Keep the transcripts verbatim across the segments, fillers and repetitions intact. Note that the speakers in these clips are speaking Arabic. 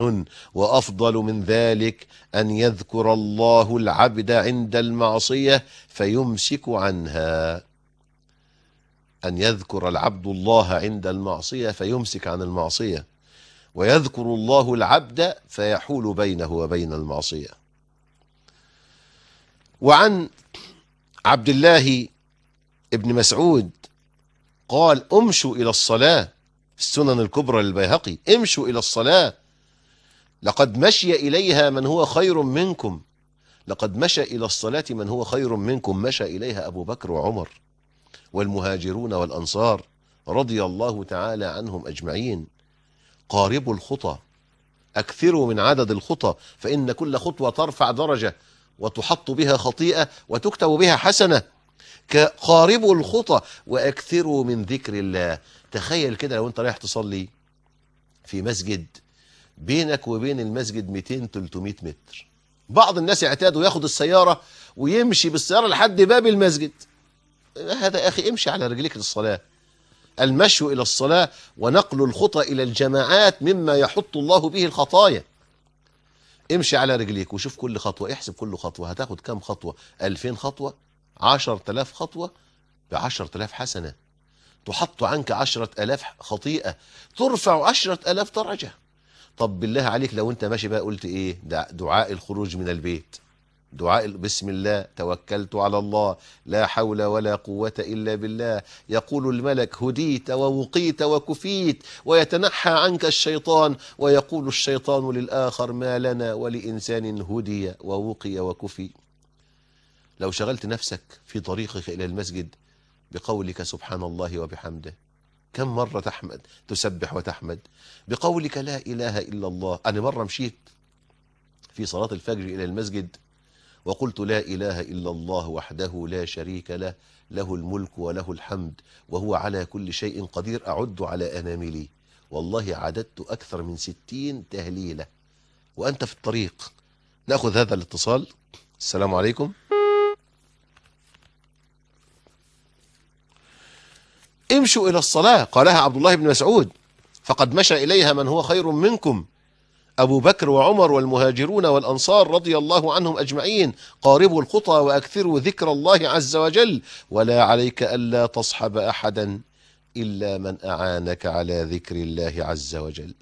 وأفضل من ذلك أن يذكر الله العبد عند المعصية فيمسك عنها. أن يذكر العبد الله عند المعصية فيمسك عن المعصية، ويذكر الله العبد فيحول بينه وبين المعصية. وعن عبد الله ابن مسعود قال: امشوا إلى الصلاة، في السنن الكبرى للبيهقي: امشوا إلى الصلاة لقد مشي إليها من هو خير منكم، لقد مشى إلى الصلاة من هو خير منكم، مشى إليها أبو بكر وعمر والمهاجرون والأنصار رضي الله تعالى عنهم أجمعين. قاربوا الخطى، أكثروا من عدد الخطى، فإن كل خطوة ترفع درجة وتحط بها خطيئة وتكتب بها حسنة. قاربوا الخطى وأكثروا من ذكر الله. تخيل كده لو أنت رايح تصلي في مسجد بينك وبين المسجد مئتين ثلاثمائة متر، بعض الناس اعتادوا ياخد السيارة ويمشي بالسيارة لحد باب المسجد. هذا يا أخي امشي على رجليك للصلاة. المشي إلى الصلاة ونقل الخطى إلى الجماعات مما يحط الله به الخطايا. امشي على رجليك وشوف كل خطوة، احسب كل خطوة هتاخد كم خطوة. ألفين خطوة، عشرة آلاف خطوة بعشرة آلاف حسنة، تحط عنك عشرة آلاف خطيئة، ترفع عشرة آلاف درجة. طب بالله عليك لو انت ماشي بقى قلت ايه؟ دعاء الخروج من البيت، دعاء بسم الله توكلت على الله لا حول ولا قوة إلا بالله، يقول الملك هديت ووقيت وكفيت ويتنحى عنك الشيطان، ويقول الشيطان للآخر ما لنا ولإنسان هدي ووقي وكفي. لو شغلت نفسك في طريقك إلى المسجد بقولك سبحان الله وبحمده، كم مرة تحمد تسبح وتحمد؟ بقولك لا إله إلا الله. أنا مرة مشيت في صلاة الفجر إلى المسجد وقلت لا إله إلا الله وحده لا شريك له، له الملك وله الحمد وهو على كل شيء قدير، أعد على أناملي. والله عددت أكثر من ستين تهليلة وأنت في الطريق. نأخذ هذا الاتصال. السلام عليكم. امشوا إلى الصلاة، قالها عبد الله بن مسعود، فقد مشى إليها من هو خير منكم، أبو بكر وعمر والمهاجرون والأنصار رضي الله عنهم أجمعين. قاربوا الخطى وأكثروا ذكر الله عز وجل، ولا عليك ألا تصحب أحدا إلا من أعانك على ذكر الله عز وجل.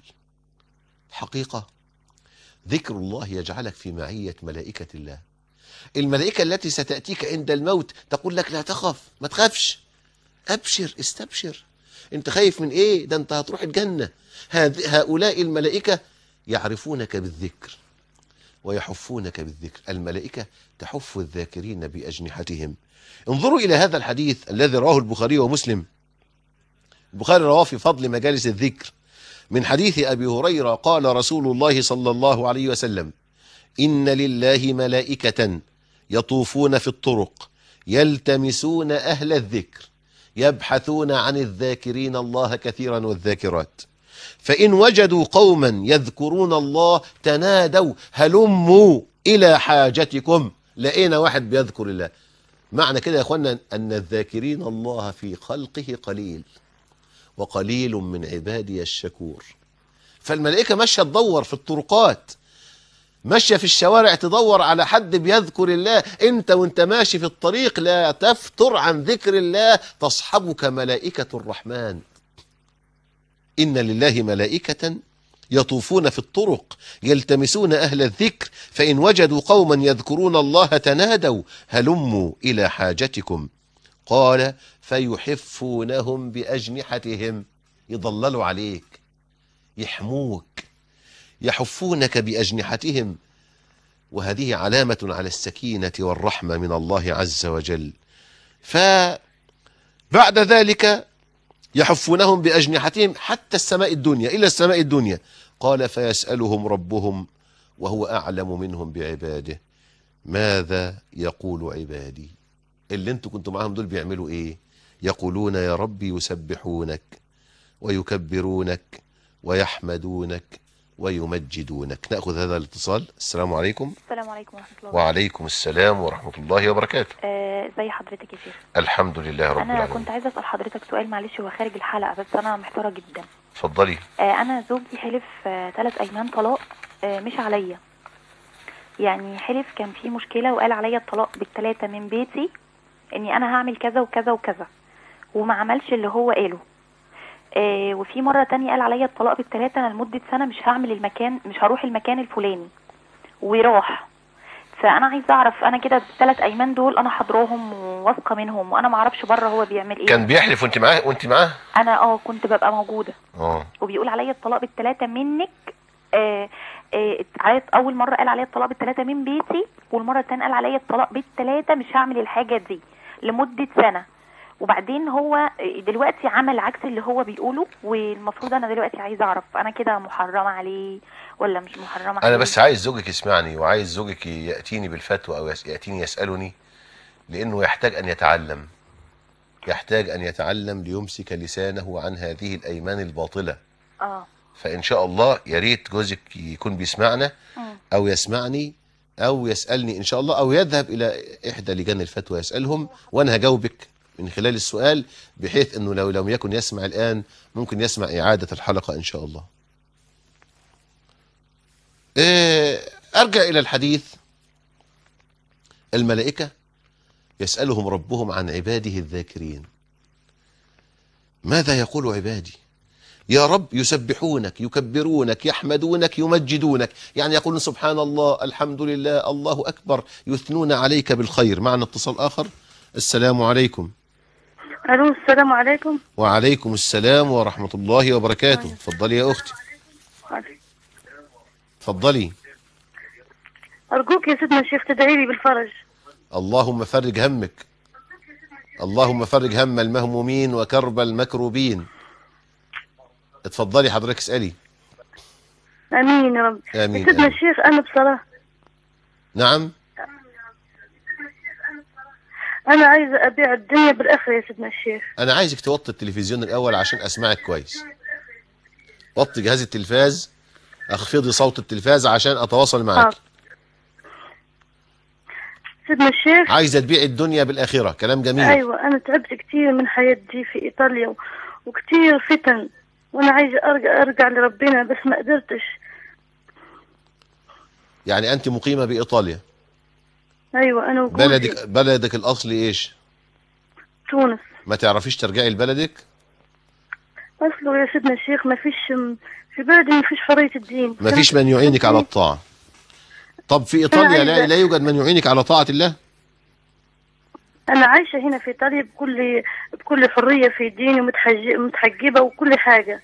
حقيقة ذكر الله يجعلك في معية ملائكة الله، الملائكة التي ستأتيك عند الموت تقول لك لا تخف، ما تخافش، أبشر استبشر. أنت خايف من إيه؟ ده أنت هتروح الجنة. هؤلاء الملائكة يعرفونك بالذكر ويحفونك بالذكر. الملائكة تحف الذاكرين بأجنحتهم. انظروا إلى هذا الحديث الذي رواه البخاري ومسلم. البخاري رواه في فضل مجالس الذكر من حديث أبي هريرة قال رسول الله صلى الله عليه وسلم: إن لله ملائكة يطوفون في الطرق يلتمسون أهل الذكر يبحثون عن الذاكرين الله كثيرا والذاكرات، فإن وجدوا قوما يذكرون الله تنادوا هلموا إلى حاجتكم. لقينا واحد بيذكر الله. معنى كده يا أخوانا أن الذاكرين الله في خلقه قليل، وقليل من عبادي الشكور. فالملائكة ماشية تدور في الطرقات، ماشية في الشوارع تدور على حد بيذكر الله. انت وانت ماشي في الطريق لا تفتر عن ذكر الله، تصحبك ملائكة الرحمن. إن لله ملائكة يطوفون في الطرق يلتمسون أهل الذكر، فإن وجدوا قوما يذكرون الله تنادوا هلموا إلى حاجتكم. قال: فيحفونهم بأجنحتهم، يضللوا عليك، يحموك، يحفونك بأجنحتهم. وهذه علامة على السكينة والرحمة من الله عز وجل. فبعد ذلك يحفونهم بأجنحتهم حتى السماء الدنيا، إلى السماء الدنيا. قال: فيسألهم ربهم وهو أعلم منهم بعباده ماذا يقول عبادي. اللي انتوا كنتوا معاهم دول بيعملوا ايه؟ يقولون يا ربي يسبحونك ويكبرونك ويحمدونك ويمجدونك. نأخذ هذا الاتصال. السلام عليكم. السلام عليكم ورحمة الله. وعليكم السلام ورحمة الله وبركاته. ازي آه حضرتك يا شيخ؟ الحمد لله رب العالمين. أنا كنت عايزة أسأل حضرتك سؤال، معلش هو خارج الحلقة بس أنا محتارة جدا. اتفضلي. آه انا زوجي حلف آه ثلاث ايمان طلاق، آه مش عليا. يعني حلف كان في مشكله وقال عليا الطلاق بالثلاثه من بيتي، اني انا هعمل كذا وكذا وكذا، وما عملش اللي هو قاله. آه وفي مره تانية قال عليا الطلاق بالثلاثه، انا لمده سنه مش هعمل المكان، مش هروح المكان الفلاني، وراح. فانا عايزه اعرف، انا كده الثلاث ايمان دول انا حضراهم وواثقه منهم، وانا ما اعرفش بره هو بيعمل ايه. كان بيحلف وانت معاه وانت معاه؟ انا اه كنت ببقى موجوده. اه وبيقول عليا الطلاق بالثلاثه منك. آه آه اول مره قال عليا الطلاق بالثلاثه من بيتي، والمره الثانيه قال عليا الطلاق بالثلاثه مش هعمل الحاجه دي لمده سنه. وبعدين هو دلوقتي عمل عكس اللي هو بيقوله، والمفروض انا دلوقتي عايزه اعرف انا كده محرمه عليه ولا مش محرمه عليه. انا بس عايز زوجك يسمعني، وعايز زوجك ياتيني بالفتوى او ياتيني يسالني، لانه يحتاج ان يتعلم، يحتاج ان يتعلم ليمسك لسانه عن هذه الايمان الباطله. اه فان شاء الله يا ريت جوزك يكون بيسمعنا م. او يسمعني او يسالني ان شاء الله، او يذهب الى احدى لجان الفتوى يسالهم، وانا هجاوبك من خلال السؤال، بحيث انه لو لم يكن يسمع الان ممكن يسمع اعاده الحلقه ان شاء الله. إيه ارجع الى الحديث. الملائكه يسالهم ربهم عن عباده الذاكرين. ماذا يقول عبادي؟ يا رب يسبحونك، يكبرونك، يحمدونك، يمجدونك، يعني يقولون سبحان الله، الحمد لله، الله أكبر، يثنون عليك بالخير. معنا اتصال آخر. السلام عليكم. الو السلام عليكم. وعليكم السلام ورحمة الله وبركاته. تفضلي يا أختي. تفضلي. أرجوك يا سيدنا الشيخ تدعي لي بالفرج. اللهم فرج همك، اللهم فرج هم المهمومين وكرب المكروبين. اتفضلي حضرتك اسألي. امين يا رب. آمين. يا سيدنا آمين. الشيخ انا بصراحه نعم. انا عايزه ابيع الدنيا بالاخره يا سيدنا الشيخ. انا عايزك توطي التلفزيون الاول عشان اسمعك كويس. وطي جهاز التلفاز، اخفضي صوت التلفاز عشان اتواصل معك. سيدنا الشيخ عايزه تبيع الدنيا بالاخره، كلام جميل. ايوه انا تعبت كتير من حياتي في ايطاليا و... وكتير فتن، وانا عايزه ارجع ارجع لربنا بس ما قدرتش. يعني انت مقيمه بايطاليا؟ ايوه انا وجوزي. بلدك بلدك الاصلي ايش؟ تونس. ما تعرفيش ترجعي لبلدك؟ اصله يا سيدنا الشيخ ما فيش في بلدي، ما فيش حريه الدين، ما فيش من يعينك على الطاعه. طب في ايطاليا لا, لا يوجد من يعينك على طاعه الله؟ انا عايشه هنا في ايطاليا بكل بكل حريه في ديني، ومتحجبه وكل حاجه.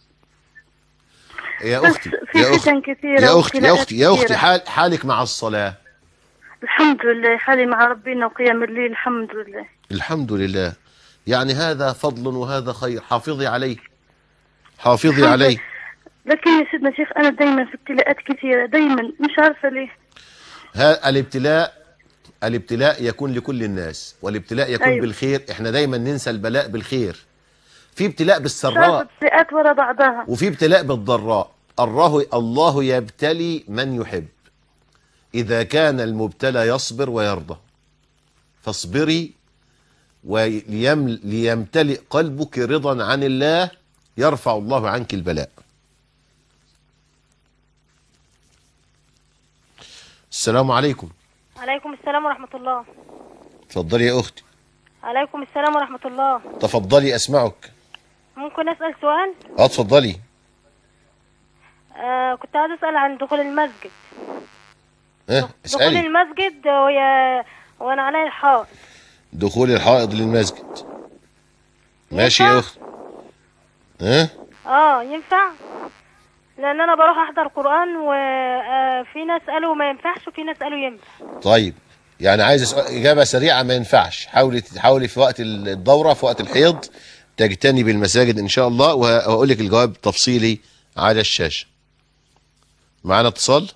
يا اختي في يا فتن اختي كثيره يا اختي يا اختي يا اختي كثيرة. حال حالك مع الصلاه؟ الحمد لله حالي مع ربنا وقيام الليل الحمد لله. الحمد لله. يعني هذا فضل وهذا خير، حافظي عليه، حافظي عليه. لكن يا سيدنا شيخ انا دايما في ابتلاءات كثيره، دايما مش عارفه ليه. ها الابتلاء الابتلاء يكون لكل الناس، والابتلاء يكون أيوة. بالخير. احنا دايما ننسى البلاء بالخير. في ابتلاء مش بالسراء، عارفه ابتلاءات ورا بعضها. وفي ابتلاء بالضراء. الله الله يبتلي من يحب. إذا كان المبتلى يصبر ويرضى فاصبري، وليمتلئ قلبك رضا عن الله يرفع الله عنك البلاء. السلام عليكم. عليكم السلام ورحمة الله. تفضلي يا أختي. عليكم السلام ورحمة الله. تفضلي أسمعك. ممكن أسأل سؤال؟ اه تفضلي. آه كنت عايز أسأل عن دخول المسجد. ها دخول اسألي. المسجد ويا وأنا علي الحائط. دخول الحائض للمسجد ماشي ينفع؟ يا أختي. ها اه ينفع؟ لأن أنا بروح أحضر قرآن، وفي ناس قالوا ما ينفعش وفي ناس قالوا ينفع. طيب يعني عايز إجابة سريعة. ما ينفعش. حاولي حاولي في وقت الدورة، في وقت الحيض تجتنبي المساجد إن شاء الله، وهقول لك الجواب تفصيلي على الشاشة. معنا اتصال.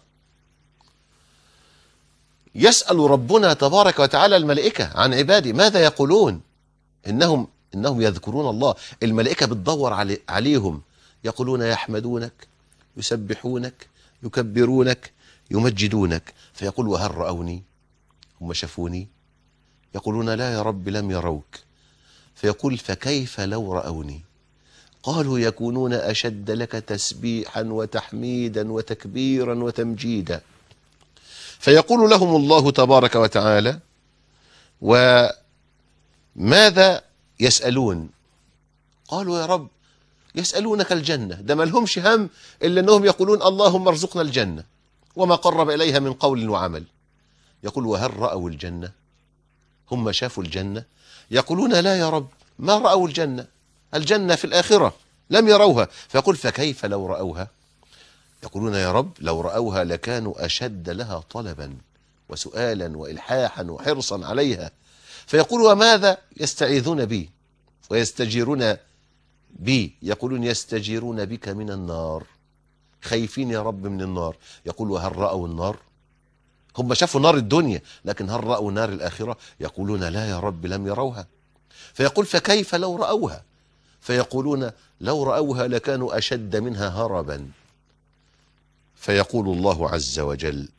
يسأل ربنا تبارك وتعالى الملائكة عن عباده ماذا يقولون. إنهم إنهم يذكرون الله. الملائكة بتدور علي عليهم، يقولون يحمدونك، يسبحونك، يكبرونك، يمجدونك. فيقول وهل رأوني؟ هم شافوني؟ يقولون لا يا رب لم يروك. فيقول فكيف لو رأوني؟ قالوا يكونون أشد لك تسبيحا وتحميدا وتكبيرا وتمجيدا. فيقول لهم الله تبارك وتعالى: وماذا يسألون؟ قالوا: يا رب يسألونك الجنة. ده ما لهمش هم إلا أنهم يقولون: اللهم ارزقنا الجنة وما قرب إليها من قول وعمل. يقول: وهل رأوا الجنة؟ هم شافوا الجنة؟ يقولون: لا يا رب، ما رأوا الجنة، الجنة في الآخرة لم يروها. فيقول: فكيف لو رأوها؟ يقولون: يا رب لو رأوها لكانوا أشد لها طلبا وسؤالا وإلحاحا وحرصا عليها. فيقول: وماذا يستعيذون بي ويستجيرون بي؟ يقولون: يستجيرون بك من النار، خايفين يا رب من النار. يقول: وهل رأوا النار؟ هم شافوا نار الدنيا، لكن هل رأوا نار الآخرة؟ يقولون: لا يا رب لم يروها. فيقول: فكيف لو رأوها؟ فيقولون: لو رأوها لكانوا أشد منها هربا. فيقول الله عز وجل: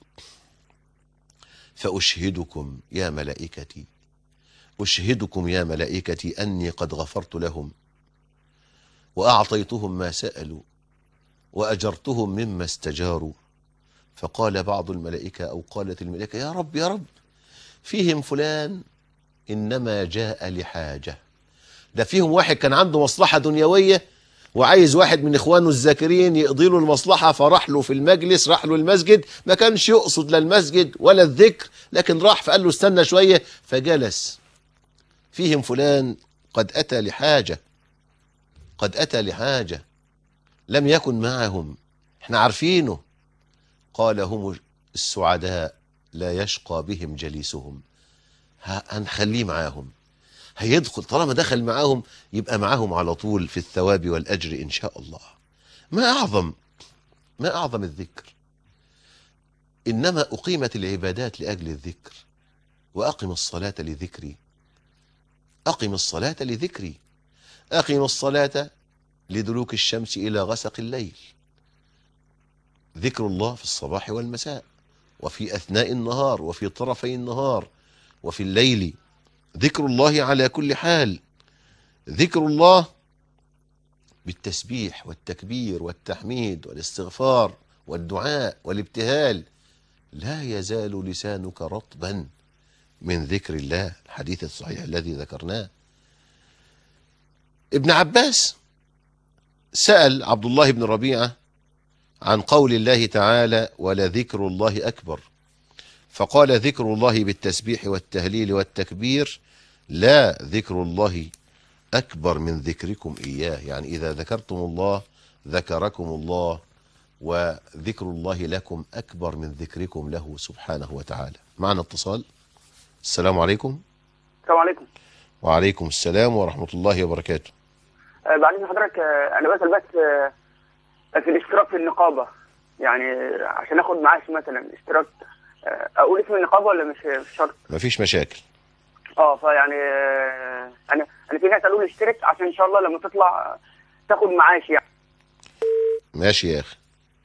فأشهدكم يا ملائكتي أشهدكم يا ملائكتي أني قد غفرت لهم وأعطيتهم ما سألوا وأجرتهم مما استجاروا. فقال بعض الملائكة أو قالت الملائكة: يا رب يا رب، فيهم فلان إنما جاء لحاجة. ده فيهم واحد كان عنده مصلحة دنيوية وعايز واحد من إخوانه الذاكرين يقضي له المصلحة، فراح له في المجلس، راح له المسجد، ما كانش يقصد لا المسجد ولا الذكر، لكن راح فقال له استنى شوية فجلس. فيهم فلان قد أتى لحاجة، قد أتى لحاجة لم يكن معهم، احنا عارفينه. قال: هم السعداء لا يشقى بهم جليسهم. هنخليه معاهم، هيدخل، طالما دخل معاهم يبقى معاهم على طول في الثواب والأجر إن شاء الله. ما أعظم ما أعظم الذكر. إنما أقيمت العبادات لأجل الذكر. وأقم الصلاة لذكري، أقم الصلاة لذكري، أقم الصلاة لدلوك الشمس إلى غسق الليل. ذكر الله في الصباح والمساء، وفي أثناء النهار، وفي طرفي النهار، وفي الليل. ذكر الله على كل حال. ذكر الله بالتسبيح والتكبير والتحميد والاستغفار والدعاء والابتهال. لا يزال لسانك رطبا من ذكر الله، الحديث الصحيح الذي ذكرناه. ابن عباس سأل عبد الله بن ربيعة عن قول الله تعالى: ولذكر الله أكبر. فقال: ذكر الله بالتسبيح والتهليل والتكبير، لا ذكر الله أكبر من ذكركم إياه. يعني إذا ذكرتم الله ذكركم الله، وذكر الله لكم أكبر من ذكركم له سبحانه وتعالى. معنا اتصال. السلام عليكم. السلام عليكم. وعليكم السلام ورحمة الله وبركاته. أه بعدين حضرتك، أه أنا بسأل بس أه في الاشتراك في النقابة، يعني عشان آخد معاش مثلا اشتراك، أه أقول اسم النقابة ولا مش مش شرط؟ مفيش مشاكل. اه فيعني أه أنا أنا في ناس قالوا لي اشترك عشان إن شاء الله لما تطلع تاخد معاش يعني. ماشي يا أخي.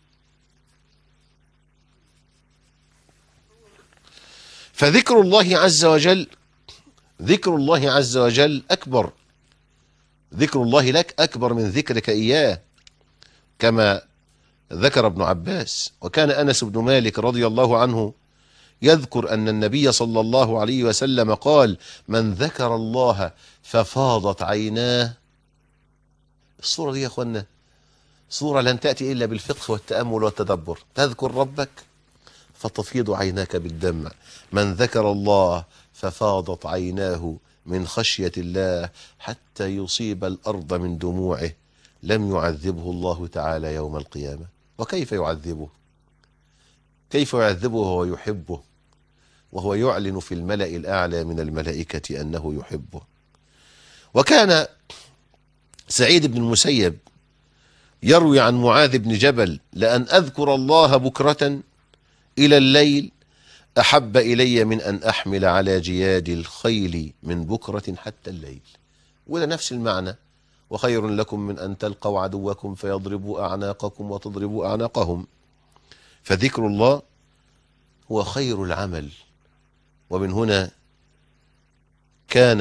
فذكر الله عز وجل ذكر الله عز وجل أكبر. ذكر الله لك أكبر من ذكرك إياه، كما ذكر ابن عباس. وكان أنس بن مالك رضي الله عنه يذكر أن النبي صلى الله عليه وسلم قال: من ذكر الله ففاضت عيناه. الصورة دي يا أخوانا صورة لن تأتي إلا بالفقه والتأمل والتدبر. تذكر ربك فتفيض عيناك بالدمع. من ذكر الله ففاضت عيناه من خشية الله حتى يصيب الأرض من دموعه، لم يعذبه الله تعالى يوم القيامة. وكيف يعذبه؟ كيف يعذبه وهو يحبه، وهو يعلن في الملأ الأعلى من الملائكة أنه يحبه. وكان سعيد بن المسيب يروي عن معاذ بن جبل: لأن أذكر الله بكرة إلى الليل أحب إلي من أن أحمل على جياد الخيل من بكرة حتى الليل. وده نفس المعنى: وخير لكم من أن تلقوا عدوكم فيضربوا أعناقكم وتضربوا أعناقهم. فذكر الله هو خير العمل. ومن هنا كان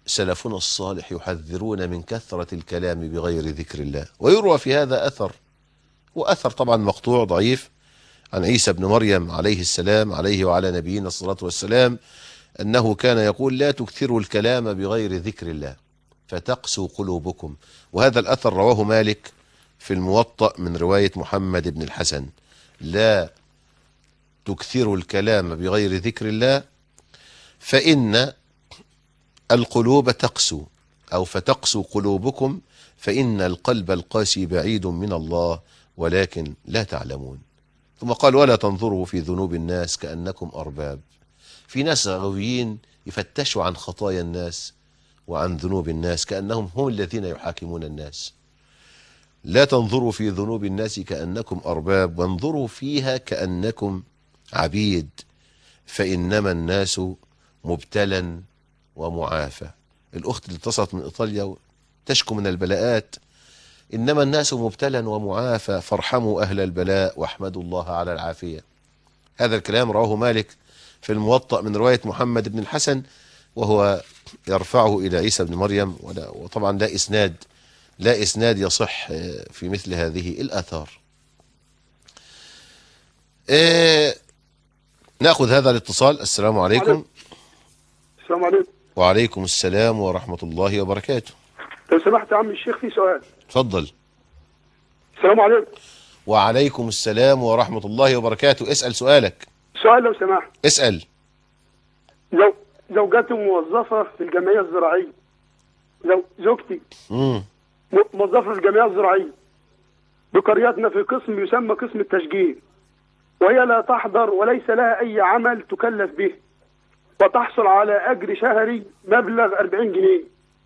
سلفنا الصالح يحذرون من كثرة الكلام بغير ذكر الله. ويروى في هذا أثر، وأثر طبعا مقطوع ضعيف، عن عيسى بن مريم عليه السلام عليه وعلى نبينا الصلاة والسلام أنه كان يقول: لا تكثروا الكلام بغير ذكر الله فتقسو قلوبكم. وهذا الأثر رواه مالك في الموطأ من رواية محمد بن الحسن: لا تكثروا الكلام بغير ذكر الله فإن القلوب تقسو، أو فتقسو قلوبكم، فإن القلب القاسي بعيد من الله ولكن لا تعلمون. ثم قال: ولا تنظروا في ذنوب الناس كأنكم أرباب. في ناس غاويين يفتشوا عن خطايا الناس وعن ذنوب الناس كأنهم هم الذين يحاكمون الناس. لا تنظروا في ذنوب الناس كأنكم أرباب وانظروا فيها كأنكم عبيد، فإنما الناس مبتلا ومعافى. الأخت اللي اتصلت من إيطاليا تشكو من البلاءات: إنما الناس مبتلا ومعافى فارحموا أهل البلاء واحمدوا الله على العافية. هذا الكلام رواه مالك في الموطأ من رواية محمد بن الحسن، وهو يرفعه إلى عيسى بن مريم، وطبعا لا إسناد لا إسناد يصح في مثل هذه الآثار. إيه نأخذ هذا الاتصال. السلام عليكم. السلام عليكم. وعليكم السلام ورحمة الله وبركاته. لو سمحت يا عم الشيخ في سؤال. اتفضل. السلام عليكم. وعليكم السلام ورحمة الله وبركاته. اسأل سؤالك. سؤال لو سمحت. اسأل. لو زوجتي موظفة في الجمعية الزراعية. لو زوجتي امم موظفة في الجمعية الزراعية بقريتنا في قسم يسمى قسم التشجير، وهي لا تحضر وليس لها أي عمل تكلف به، وتحصل على أجر شهري مبلغ أربعين جنيه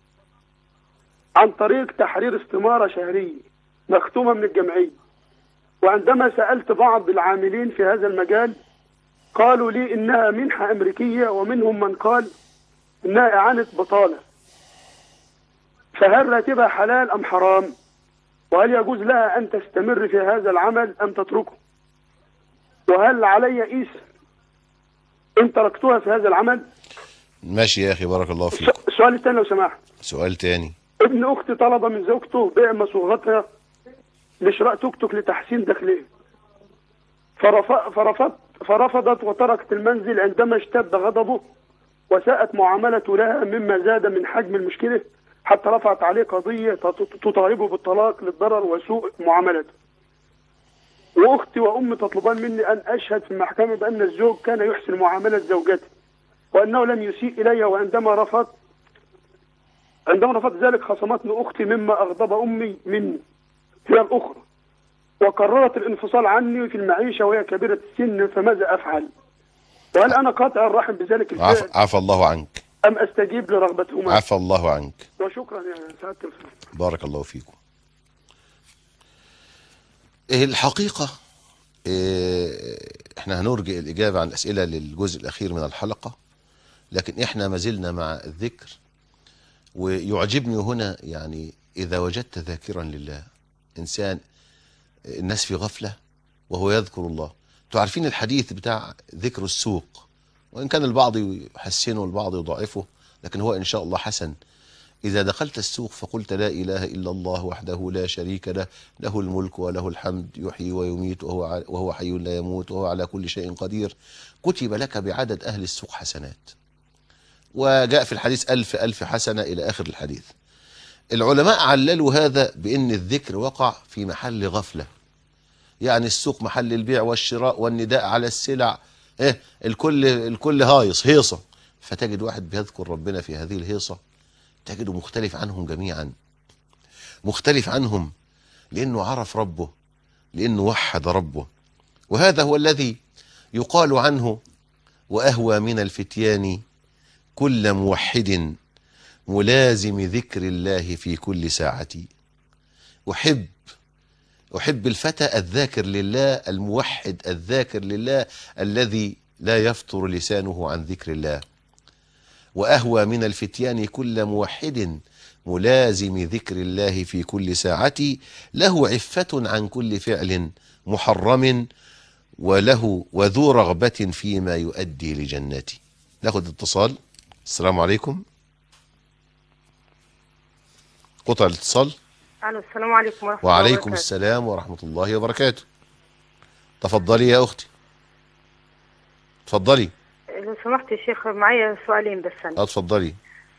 عن طريق تحرير استمارة شهرية مختومة من الجمعية. وعندما سألت بعض العاملين في هذا المجال قالوا لي إنها منحة أمريكية، ومنهم من قال إنها إعانة بطالة. فهل راتبها حلال أم حرام؟ وهل يجوز لها أن تستمر في هذا العمل أم تتركه؟ وهل علي إثم إن تركتها في هذا العمل؟ ماشي يا أخي، بارك الله فيك. السؤال الثاني لو سمحت. سؤال تاني. ابن أختي طلب من زوجته بيع مصوغتها لشراء توك توك لتحسين دخلها، فرفض فرفض فرفضت وتركت المنزل عندما اشتد غضبه وساءت معاملته لها، مما زاد من حجم المشكلة حتى رفعت عليه قضية تطالبه بالطلاق للضرر وسوء معاملته. وأختي وأمي تطلبان مني أن أشهد في المحكمة بأن الزوج كان يحسن معاملة زوجته وأنه لم يسيء إليها، وعندما رفض عندما رفض ذلك خصمتني أختي مما أغضب أمي مني هي الأخرى، وقررت الانفصال عني في المعيشة وهي كبيرة السن. فماذا أفعل؟ وهل أنا قاطع الرحم بذلك الفعل؟ عفى عف الله عنك. أم أستجيب لرغبتهما؟ عفى الله عنك. وشكرا يا سعادة الفضل. بارك الله فيكم. الحقيقة احنا هنرجع الإجابة عن الأسئلة للجزء الأخير من الحلقة، لكن احنا ما زلنا مع الذكر. ويعجبني هنا يعني إذا وجدت ذاكرا لله، إنسان الناس في غفلة وهو يذكر الله. تعرفين الحديث بتاع ذكر السوق، وإن كان البعض يحسنه والبعض يضعفه، لكن هو إن شاء الله حسن. إذا دخلت السوق فقلت لا إله إلا الله وحده لا شريك له، له الملك وله الحمد يحيي ويميت وهو وهو حي لا يموت وهو على كل شيء قدير، كتب لك بعدد أهل السوق حسنات. وجاء في الحديث ألف ألف حسنة إلى آخر الحديث. العلماء عللوا هذا بأن الذكر وقع في محل غفلة، يعني السوق محل البيع والشراء والنداء على السلع، إيه الكل الكل هايص هيصة، فتجد واحد بيذكر ربنا في هذه الهيصة تجده مختلف عنهم جميعا، مختلف عنهم لأنه عرف ربه، لأنه وحد ربه. وهذا هو الذي يقال عنه: وأهوى من الفتيان كل موحد ملازم ذكر الله في كل ساعة. أحب أحب الفتى الذاكر لله، الموحد الذاكر لله، الذي لا يفتر لسانه عن ذكر الله. وأهوى من الفتيان كل موحد ملازم ذكر الله في كل ساعة، له عفة عن كل فعل محرم وله وذو رغبة فيما يؤدي لجنتي. ناخذ اتصال. السلام عليكم. قطع الاتصال. الو السلام عليكم ورحمه الله وعليكم وبركاته. السلام ورحمة الله وبركاته. تفضلي يا أختي، تفضلي. لو سمحت يا شيخ معايا سؤالين بس أنا. اه اتفضلي.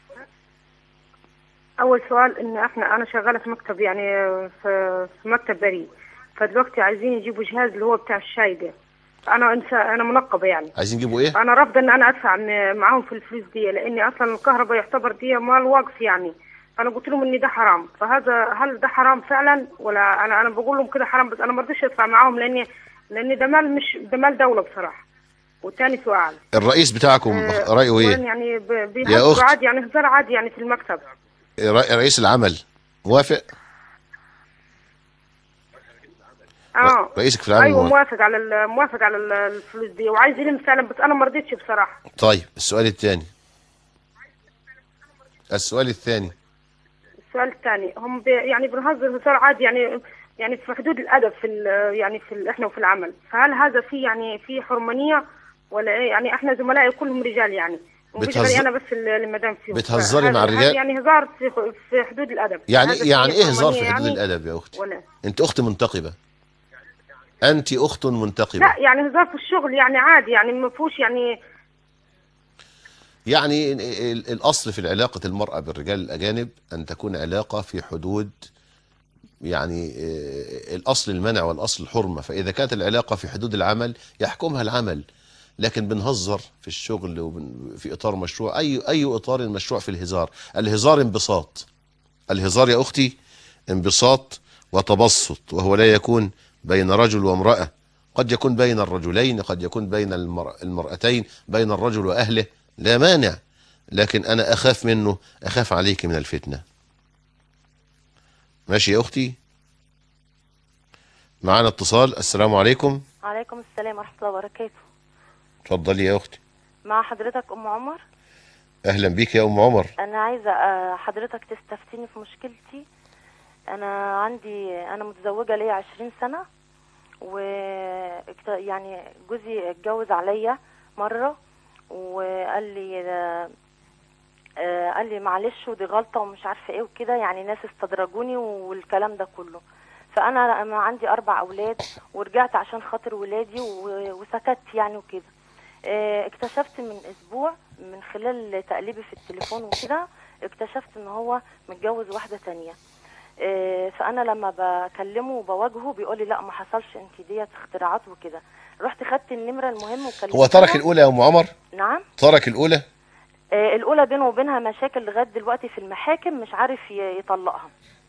اول سؤال ان احنا انا شغاله في مكتب يعني في, في مكتب بريد، فدلوقتي عايزين يجيبوا جهاز اللي هو بتاع الشاي ده. انا انسى انا منقبه يعني. عايزين يجيبوا ايه؟ انا رافضه ان انا ادفع م- معاهم في الفلوس دي، لاني اصلا الكهرباء يعتبر دي مال واقف يعني. انا قلت لهم ان ده حرام، فهذا هل ده حرام فعلا ولا انا انا بقول لهم كده حرام، بس انا ما رضيتش ادفع معاهم لاني لان ده مال مش ده مال دوله بصراحه. وتاني سؤال، الرئيس بتاعكم آه، رأيه ايه؟ يعني ب- يا بيهزروا أخت. عادي يعني هزار عادي يعني في المكتب. رئ- رئيس العمل موافق؟ اه رئيسك في العمل ايوه موافق. موافق على ال- موافق على ال- الفلوس دي وعايز يلم فعلا، بس انا ما رضيتش بصراحه. طيب السؤال الثاني. السؤال الثاني. السؤال الثاني، هم بي يعني بنهزر هزار عادي يعني يعني في حدود الادب في ال- يعني في ال- احنا وفي العمل، فهل هذا في يعني في حرمانيه ولا ايه؟ يعني احنا زملائي كلهم رجال يعني ومفيش بتهز- غيري انا بس اللي اللي مدام فيهم. بتهزري فهذا- مع الرجال؟ هذا يعني هزار في في حدود الادب. يعني هذا يعني في ايه هزار في حرمانية حدود يعني الادب يا اختي؟ ولا انت اخت منتقبه. انت اخت منتقبه. لا يعني هزار في الشغل يعني عادي يعني ما فيهوش يعني. يعني ال- ال- الاصل في علاقه المراه بالرجال الاجانب ان تكون علاقه في حدود، يعني آه، الاصل المنع والاصل الحرمه، فاذا كانت العلاقه في حدود العمل يحكمها العمل، لكن بنهزر في الشغل وبن- في اطار مشروع، اي اي اطار مشروع في الهزار. الهزار انبساط. الهزار يا اختي انبساط وتبسط، وهو لا يكون بين رجل وامراه، قد يكون بين الرجلين، قد يكون بين المر... المرأتين، بين الرجل واهله، لا مانع، لكن انا اخاف منه، اخاف عليك من الفتنه. ماشي يا اختي؟ معانا اتصال. السلام عليكم. عليكم السلام ورحمة الله وبركاته. اتفضلي يا اختي. مع حضرتك أم عمر. اهلا بيك يا ام عمر. أنا عايزة آه، حضرتك تستفتيني في مشكلتي. أنا عندي أنا متزوجة ليا عشرين سنة، و يعني جوزي اتجوز عليا مرة وقال لي آه، آه، قال لي معلش ودي غلطة ومش عارفة ايه وكده، يعني ناس استدرجوني والكلام ده كله. فأنا أنا عندي أربع أولاد ورجعت عشان خاطر ولادي و- وسكت يعني وكده. آه، اكتشفت من أسبوع من خلال تقليبي في التليفون وكده، اكتشفت ان هو متجوز واحدة تانية. آه، فأنا لما بكلمه وبواجهه بيقول لي لا ما حصلش، انت ديت اختراعات وكده. رحت خدت النمرة المهم وكلمتها. هو ترك الاولى يا ام عمر؟ نعم. ترك الاولى؟ آه، الأولى بينه وبينها مشاكل لغاية دلوقتي في المحاكم، مش عارف ي- يطلقها،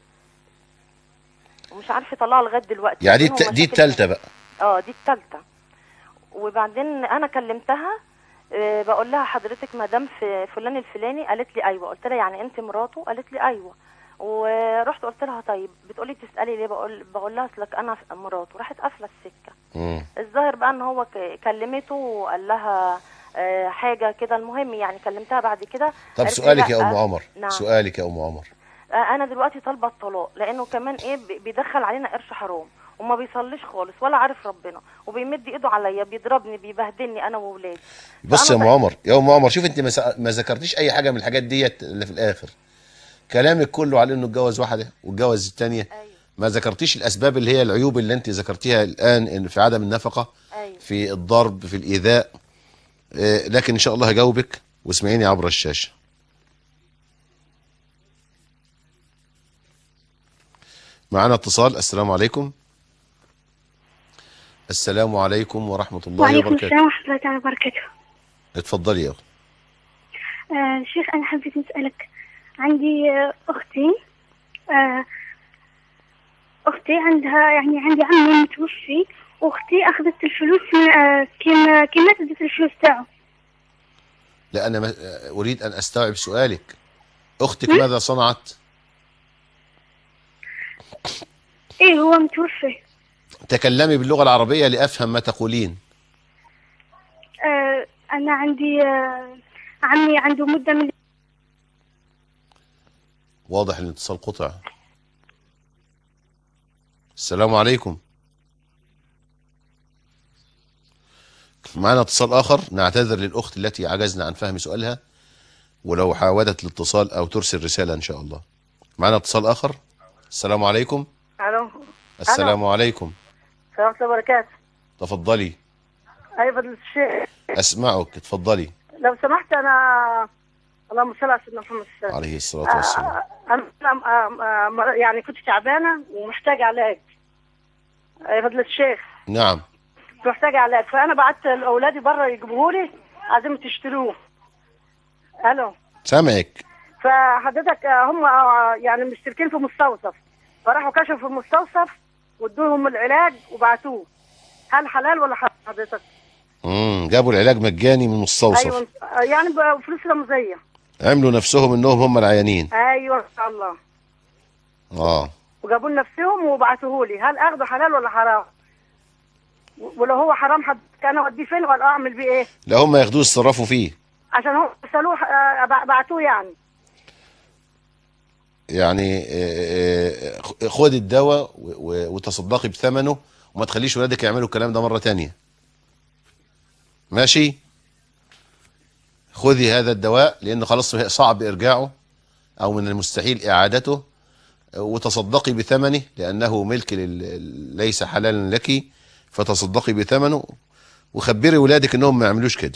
ومش عارف يطلقها لغاية دلوقتي. يعني دي بينهم الت- دي مشاكل التالتة بقى. اه دي التالتة. وبعدين انا كلمتها، آه، بقول لها حضرتك مدام في فلان الفلاني، قالت لي ايوه. قلت لها يعني انت مراته؟ قالت لي ايوه. ورحت قلت لها طيب بتقولي بتسالي ليه؟ بقول بقول لها اصلك انا مراته. راحت قافله السكه. مم. الظاهر بقى ان هو ك- كلمته وقال لها آه، حاجه كده. المهم يعني كلمتها بعد كده. طب قالت لي سؤالك يا لأ. ام عمر. نعم. سؤالك يا ام عمر. آه، انا دلوقتي طالبه الطلاق، لانه كمان ايه بي- بيدخل علينا قرش حرام وما بيصليش خالص ولا عارف ربنا، وبيمد ايده عليا، بيضربني، بيبهدلني انا واولادي. بص يا ام فأنا عمر، يا ام عمر شوف انت ما س- ما ذكرتيش اي حاجه من الحاجات ديت اللي في الاخر. كلامك كله على انه اتجوز واحده واتجوز الثانيه. أيوة. ما ذكرتيش الاسباب اللي هي العيوب اللي انت ذكرتيها الان، ان في عدم النفقه، أيوة. في الضرب، في الايذاء. آه، لكن ان شاء الله هجاوبك، واسمعيني عبر الشاشه. معنا اتصال. السلام عليكم. السلام عليكم ورحمه الله وعليكم وبركاته. السلام ورحمة الله تعالى وبركاته. اتفضلي يا اخت. آه شيخ أنا حبيت نسألك، عندي آه أختي آه أختي عندها يعني عندي عمي متوفي، وأختي أخذت الفلوس من آه كيما كيما تدت الفلوس تاعو. لا أنا ما أريد أن أستوعب سؤالك. أختك ماذا صنعت؟ إيه هو متوفي. تكلمي باللغة العربية لأفهم ما تقولين. آه أنا عندي آه عمي عنده مدة من واضح الاتصال قطع. السلام عليكم. معنا اتصال آخر. نعتذر للأخت التي عجزنا عن فهم سؤالها، ولو حاولت الاتصال أو ترسل رسالة إن شاء الله. معنا اتصال آخر. السلام عليكم. الو. السلام عليكم. ورحمة الله وبركاته. تفضلي. أي فضيلة الشيخ. أسمعك، تفضلي. لو سمحت أنا اللهم صل على سيدنا محمد عليه الصلاة والسلام. أنا أنا يعني كنت تعبانة ومحتاجة علاج. أي فضيلة الشيخ. نعم. محتاجة علاج، فأنا بعت لأولادي بره يجيبوه لي، عايزين تشتروه. ألو. سامعك. فحضرتك هم يعني مشتركين في مستوصف، فراحوا كشفوا في المستوصف وادوهم العلاج وبعتوه. هل حلال ولا حرام حضرتك؟ امم جابوا العلاج مجاني من المستوصف. ايوه يعني بفلوس رمزيه. عملوا نفسهم انهم هم العيانين. ايوه ان شاء الله. اه. وجابوا لنفسهم وبعتوه لي، هل اخده حلال ولا حرام؟ ولو هو حرام حضرتك انا اوديه فين ولا اعمل بيه ايه؟ لا هم ياخدوه يتصرفوا فيه. عشان هم سالوه بعتوه يعني. يعني خد الدواء وتصدقي بثمنه وما تخليش ولادك يعملوا الكلام ده مرة تانية. ماشي؟ خذي هذا الدواء لأنه خلاص صعب إرجاعه أو من المستحيل إعادته، وتصدقي بثمنه لأنه ملك ليس حلالا لك، فتصدقي بثمنه وخبري ولادك أنهم ما يعملوش كده.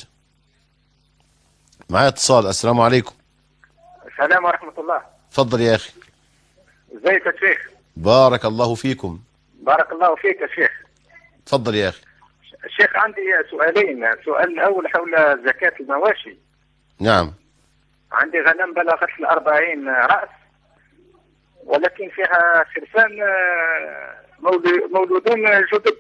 معايا اتصال. السلام عليكم. السلام ورحمة الله. اتفضل يا أخي. ازيك يا شيخ؟ بارك الله فيكم. بارك الله فيك يا شيخ. اتفضل يا أخي. الشيخ عندي سؤالين، السؤال الأول حول زكاة المواشي. نعم. عندي غنم بلغت الأربعين رأس ولكن فيها خرفان مولودون جدد.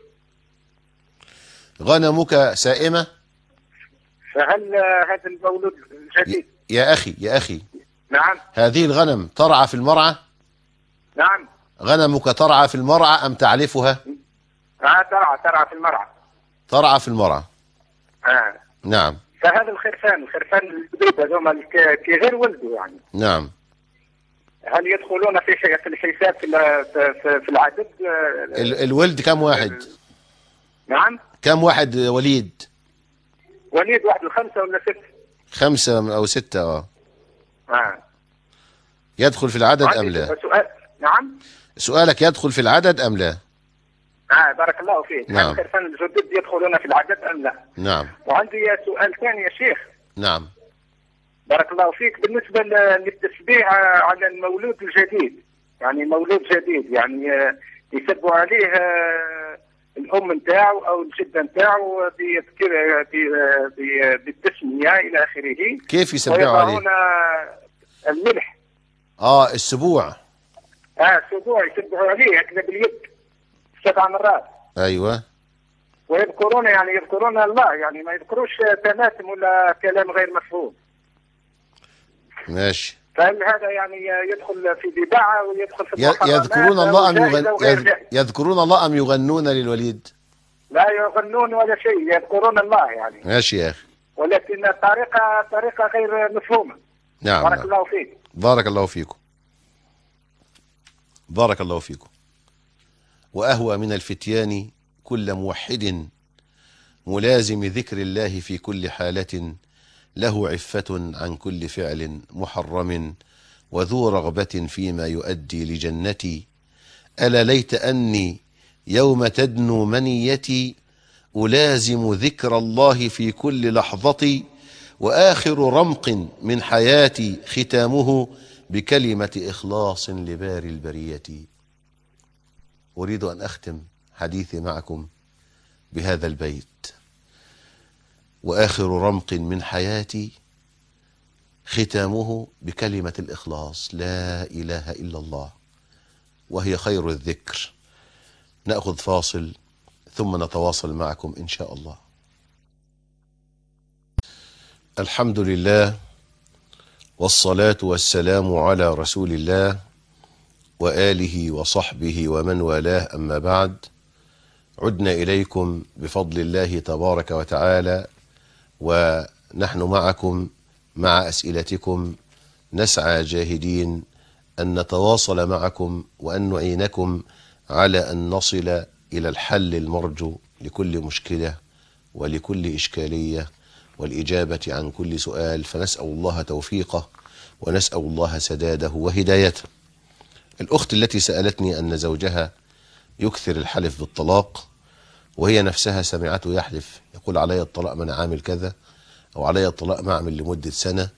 غنمك سائمة؟ فهل هذا المولود جديد؟ يا أخي يا أخي. نعم. هذه الغنم ترعى في المرعى؟ نعم. غنمك ترعى في المرعى أم تعلفها؟ آه ترعى ترعى في المرعى. ترعى في المرعى. آه. نعم. فهذا الخرفان الخرفان الجدد هذوما كي غير ولدوا يعني. نعم. هل يدخلون في في الحساب في في العدد؟ ال الولد كم واحد؟ نعم. كم واحد وليد؟ وليد واحد الخمسة ولا ستة؟ خمسة أو ستة. اه. آه. يدخل في العدد أم لا؟ سؤال. نعم. سؤالك يدخل في العدد أم لا؟ آه بارك الله فيك. نعم. الخرفان الجدد يدخلون في العدد أم لا؟ نعم. وعندي سؤال ثاني يا شيخ. نعم. بارك الله فيك. بالنسبة للتشبيه على المولود الجديد، يعني مولود جديد يعني يسبوا عليه الأم نتاعو أو الجدة نتاعو بالتسمية إلى آخره. كيف يسبوا عليه؟ الملح. اه السبوع. اه السبوع يسبوا عليه هكذا باليد سبع مرات. ايوه. ويذكرون يعني يذكرون الله، يعني ما يذكروش تماثم ولا كلام غير مفهوم. ماشي. فهل هذا يعني يدخل في بدعة ويدخل في المحرمات؟ يذكرون الله أم يغن... يذكرون الله أم يغنون للوليد؟ لا يغنون ولا شيء، يذكرون الله يعني. ماشي يا أخي. ولكن الطريقة طريقة غير مفهومة. نعم. بارك الله فيك. بارك الله فيكم. بارك الله فيكم. وأهوى من الفتيان كل موحد ملازم ذكر الله في كل حالة، له عفة عن كل فعل محرم وذو رغبة فيما يؤدي لجنتي. ألا ليت أني يوم تدنو منيتي ألازم ذكر الله في كل لحظة، وآخر رمق من حياتي ختامه بكلمة إخلاص لباري البرية. أريد أن أختم حديثي معكم بهذا البيت: وآخر رمق من حياتي ختامه بكلمة الإخلاص، لا إله إلا الله، وهي خير الذكر. نأخذ فاصل ثم نتواصل معكم إن شاء الله. الحمد لله والصلاة والسلام على رسول الله وآله وصحبه ومن والاه، أما بعد. عدنا إليكم بفضل الله تبارك وتعالى، ونحن معكم مع أسئلتكم، نسعى جاهدين أن نتواصل معكم وأن نعينكم على أن نصل إلى الحل المرجو لكل مشكلة ولكل إشكالية والإجابة عن كل سؤال، فنسأل الله توفيقه ونسأل الله سداده وهدايته. الأخت التي سألتني أن زوجها يكثر الحلف بالطلاق، وهي نفسها سمعته يحلف يقول علي الطلاق ما أنا عامل كذا، أو علي الطلاق ما أعمل لمدة سنة.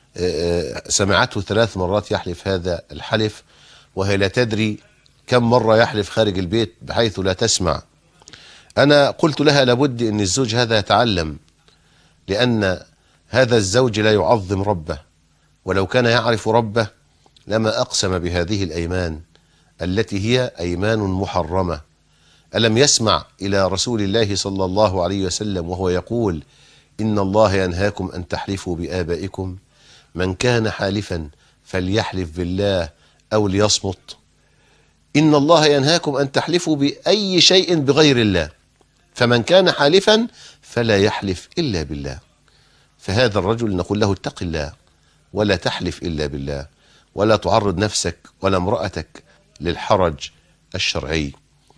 سمعته ثلاث مرات يحلف هذا الحلف، وهي لا تدري كم مرة يحلف خارج البيت بحيث لا تسمع. أنا قلت لها لابد أن الزوج هذا يتعلم، لأن هذا الزوج لا يعظم ربه، ولو كان يعرف ربه لما أقسم بهذه الأيمان التي هي أيمان محرمة. ألم يسمع إلى رسول الله صلى الله عليه وسلم وهو يقول إن الله ينهاكم أن تحلفوا بآبائكم، من كان حالفا فليحلف بالله أو ليصمت. إن الله ينهاكم أن تحلفوا بأي شيء بغير الله، فمن كان حالفا فلا يحلف إلا بالله. فهذا الرجل نقول له اتق الله ولا تحلف إلا بالله، ولا تعرض نفسك ولا امرأتك للحرج الشرعي،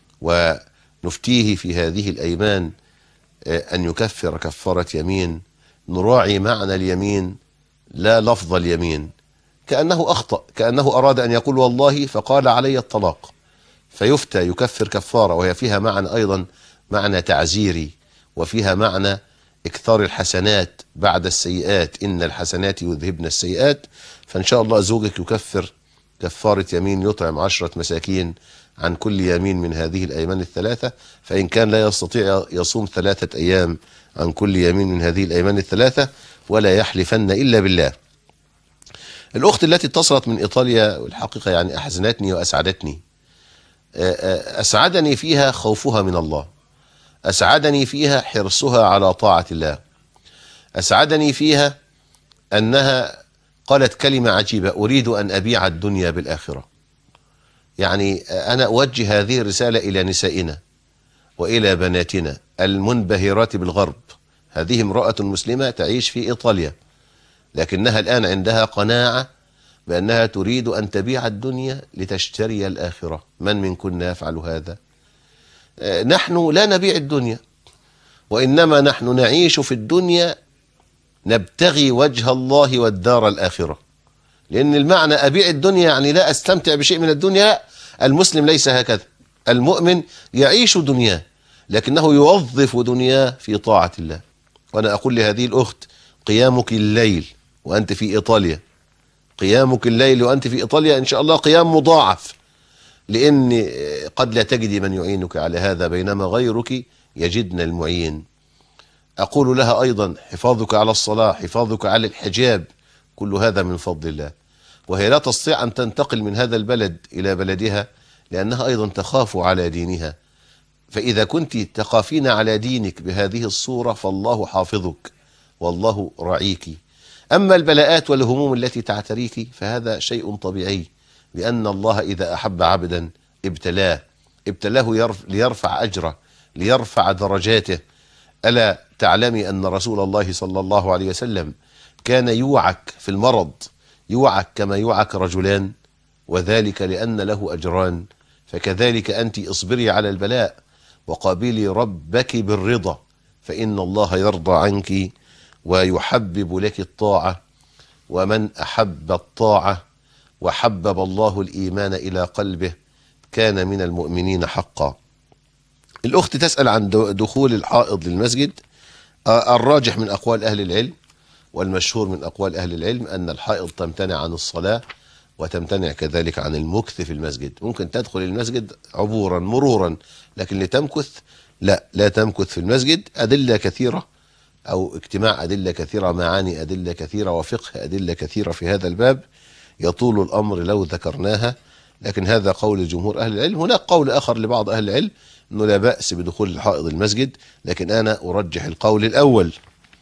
ونفتيه في هذه الأيمان أن يكفر كفارة يمين، نراعي معنى اليمين لا لفظ اليمين. كأنه أخطأ، كأنه أراد أن يقول والله فقال علي الطلاق، فيفتى يكفر كفارة، وهي فيها معنى أيضا معنى تعزيري، وفيها معنى إكثار الحسنات بعد السيئات، إن الحسنات يذهبن السيئات. فإن شاء الله زوجك يكفر كفارة يمين، يطعم عشرة مساكين عن كل يمين من هذه الأيمان الثلاثة، فإن كان لا يستطيع يصوم ثلاثة أيام عن كل يمين من هذه الأيمان الثلاثة، ولا يحلفن إلا بالله. الأخت التي اتصلت من إيطاليا والحقيقة يعني أحزنتني وأسعدتني. أسعدني فيها خوفها من الله، أسعدني فيها حرصها على طاعة الله، أسعدني فيها أنها قالت كلمة عجيبة: أريد أن أبيع الدنيا بالآخرة. يعني أنا أوجه هذه الرسالة إلى نسائنا وإلى بناتنا المنبهرات بالغرب. هذه امرأة مسلمة تعيش في إيطاليا، لكنها الآن عندها قناعة بأنها تريد أن تبيع الدنيا لتشتري الآخرة. من منكن يفعل هذا؟ نحن لا نبيع الدنيا، وإنما نحن نعيش في الدنيا نبتغي وجه الله والدار الآخرة. لأن المعنى أبيع الدنيا يعني لا أستمتع بشيء من الدنيا. المسلم ليس هكذا، المؤمن يعيش دنياه لكنه يوظف دنياه في طاعة الله. وأنا أقول لهذه الأخت: قيامك الليل وأنت في إيطاليا، قيامك الليل وأنت في إيطاليا إن شاء الله قيام مضاعف، لأن قد لا تجدي من يعينك على هذا بينما غيرك يجدن المعين. أقول لها أيضا: حفاظك على الصلاة، حفاظك على الحجاب، كل هذا من فضل الله. وهي لا تستطيع أن تنتقل من هذا البلد إلى بلدها لأنها أيضا تخاف على دينها. فإذا كنت تخافين على دينك بهذه الصورة فالله حافظك والله رعيك. أما البلاءات والهموم التي تعتريك فهذا شيء طبيعي، لأن الله إذا أحب عبدا ابتلاه، ابتلاه ليرفع أجره، ليرفع درجاته. ألا تعلمي أن رسول الله صلى الله عليه وسلم كان يوعك في المرض، يوعك كما يوعك رجلان، وذلك لأن له أجران. فكذلك أنت اصبري على البلاء وقابلي ربك بالرضا، فإن الله يرضى عنك ويحبب لك الطاعة. ومن أحب الطاعة وحبب الله الإيمان إلى قلبه كان من المؤمنين حقا. الأخت تسأل عن دخول الحائض للمسجد. الراجح من أقوال أهل العلم والمشهور من أقوال أهل العلم أن الحائض تمتنع عن الصلاة وتمتنع كذلك عن المكث في المسجد. ممكن تدخل المسجد عبورا مرورا، لكن لتمكث لا لا تمكث في المسجد. أدلة كثيرة أو اجتماع أدلة كثيرة، معاني أدلة كثيرة، وفقه أدلة كثيرة في هذا الباب، يطول الأمر لو ذكرناها، لكن هذا قول جمهور أهل العلم. هناك قول آخر لبعض أهل العلم أنه لا بأس بدخول الحائض المسجد، لكن أنا أرجح القول الأول.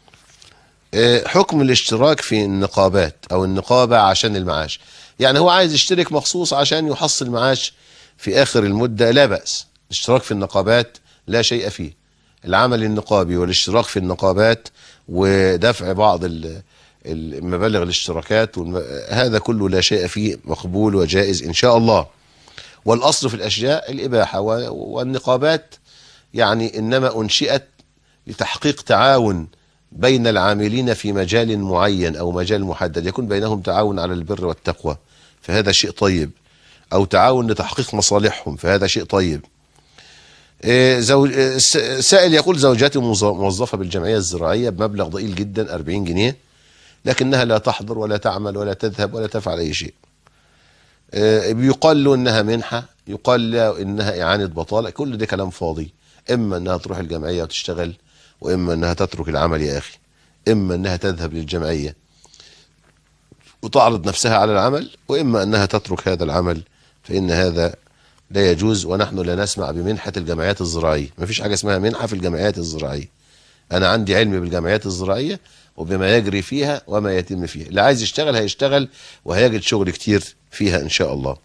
حكم الاشتراك في النقابات أو النقابة عشان المعاش، يعني هو عايز يشترك مخصوص عشان يحصل معاش في آخر المدة، لا بأس. الاشتراك في النقابات لا شيء فيه. العمل النقابي والاشتراك في النقابات ودفع بعض المبالغ الاشتراكات هذا كله لا شيء فيه، مقبول وجائز إن شاء الله. والأصل في الأشياء الإباحة، والنقابات يعني إنما أنشئت لتحقيق تعاون بين العاملين في مجال معين أو مجال محدد، يكون بينهم تعاون على البر والتقوى، فهذا شيء طيب. أو تعاون لتحقيق مصالحهم، فهذا شيء طيب. زوج سائل يقول زوجاتي موظفة بالجمعية الزراعية بمبلغ ضئيل جدا أربعين جنيه، لكنها لا تحضر ولا تعمل ولا تذهب ولا تفعل أي شيء. بيقال له إنها منحة، يقال له إنها إعانة بطالة، كل ده كلام فاضي. إما إنها تروح الجمعية وتشتغل، وإما إنها تترك العمل يا أخي. إما إنها تذهب للجمعية وتعرض نفسها على العمل، وإما أنها تترك هذا العمل، فإن هذا لا يجوز. ونحن لا نسمع بمنحة الجمعيات الزراعية، ما فيش حاجة اسمها منحة في الجمعيات الزراعية. أنا عندي علم بالجمعيات الزراعية وبما يجري فيها وما يتم فيها. اللي عايز يشتغل هيشتغل وهيجد شغل كتير فيها إن شاء الله.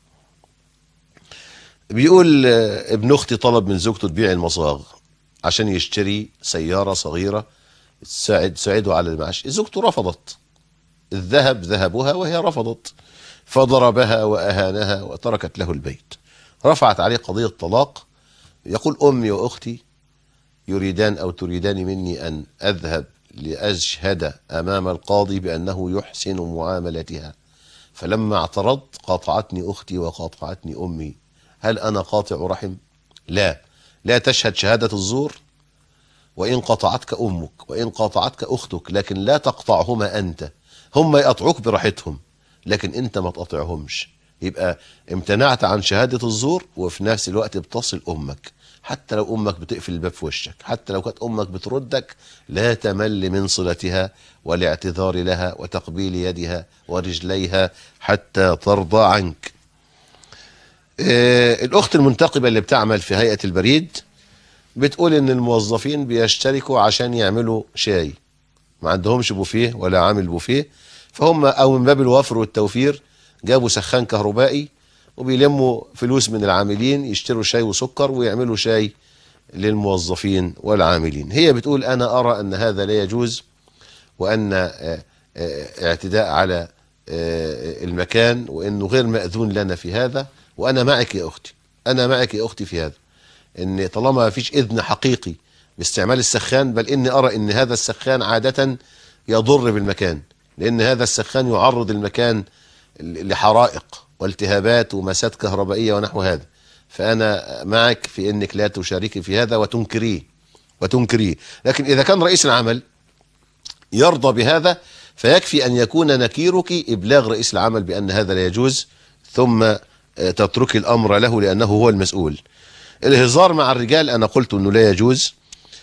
بيقول ابن أختي طلب من زوجته تبيع المصاغ عشان يشتري سيارة صغيرة تساعد تساعده على المعاش. زوجته رفضت، الذهب ذهبها وهي رفضت، فضربها وأهانها وتركت له البيت. رفعت عليه قضية طلاق. يقول أمي وأختي يريدان أو تريدان مني أن أذهب لأشهد أمام القاضي بأنه يحسن معاملتها، فلما اعترضت قاطعتني أختي وقاطعتني أمي. هل أنا قاطع رحم؟ لا، لا تشهد شهادة الزور، وإن قطعتك أمك وإن قاطعتك أختك، لكن لا تقطعهما أنت. هم يقطعوك براحتهم، لكن أنت ما تقطعهمش. يبقى امتنعت عن شهادة الزور، وفي نفس الوقت بتصل أمك، حتى لو أمك بتقفل الباب في وشك، حتى لو كانت أمك بتردك، لا تمل من صلتها والاعتذار لها وتقبيل يدها ورجليها حتى ترضى عنك. اه الأخت المنتقبة اللي بتعمل في هيئة البريد بتقول إن الموظفين بيشتركوا عشان يعملوا شاي، ما عندهمش بوفيه ولا عامل بوفيه، فهم أو من باب الوفر والتوفير جابوا سخان كهربائي وبيلموا فلوس من العاملين يشتروا شاي وسكر ويعملوا شاي للموظفين والعاملين. هي بتقول أنا أرى أن هذا لا يجوز، وأن اعتداء على المكان، وأنه غير مأذون لنا في هذا. وأنا معك يا أختي، أنا معك يا أختي في هذا، أن طالما ما فيش إذن حقيقي باستعمال السخان، بل إني أرى أن هذا السخان عادة يضر بالمكان، لأن هذا السخان يعرض المكان لحرائق والتهابات ومسات كهربائية ونحو هذا. فأنا معك في أنك لا تشاركي في هذا وتنكريه وتنكريه لكن إذا كان رئيس العمل يرضى بهذا، فيكفي أن يكون نكيرك إبلاغ رئيس العمل بأن هذا لا يجوز، ثم تترك الأمر له لأنه هو المسؤول. الهزار مع الرجال أنا قلت أنه لا يجوز.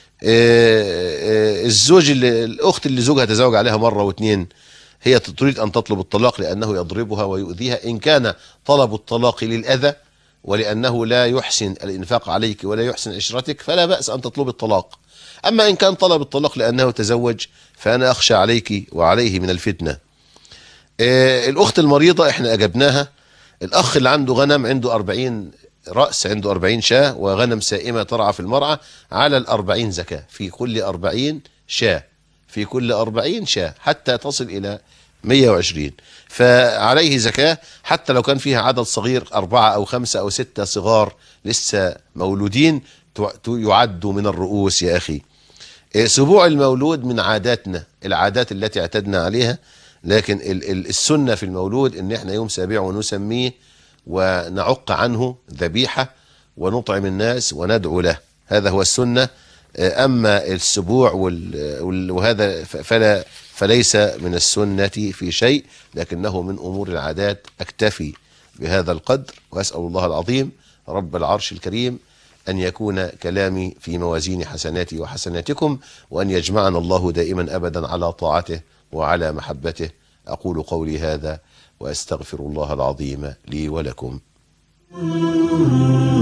الزوج اللي الأخت اللي زوجها تزوج عليها مرة واثنين، هي تريد أن تطلب الطلاق لأنه يضربها ويؤذيها. إن كان طلب الطلاق للأذى ولأنه لا يحسن الإنفاق عليك ولا يحسن عشرتك، فلا بأس أن تطلب الطلاق. أما إن كان طلب الطلاق لأنه تزوج، فأنا أخشى عليك وعليه من الفتنة. الأخت المريضة إحنا أجبناها. الأخ اللي عنده غنم، عنده أربعين رأس، عنده أربعين شاة، وغنم سائمة ترعى في المرعى، على الأربعين زكاة، في كل أربعين شاة، في كل أربعين شاة حتى تصل إلى مئة وعشرين، فعليه زكاة حتى لو كان فيها عدد صغير، أربعة أو خمسة أو ستة صغار لسه مولودين، يعدوا من الرؤوس يا أخي. سبوع المولود من عاداتنا، العادات التي اعتدنا عليها، لكن السنة في المولود إن احنا يوم سابعه ونسميه ونعق عنه ذبيحة ونطعم الناس وندعو له، هذا هو السنة. أما السبوع وهذا فلا فليس من السنة في شيء، لكنه من أمور العادات. أكتفي بهذا القدر، وأسأل الله العظيم رب العرش الكريم أن يكون كلامي في موازين حسناتي وحسناتكم، وأن يجمعنا الله دائما أبدا على طاعته وعلى محبته. أقول قولي هذا وأستغفر الله العظيم لي ولكم.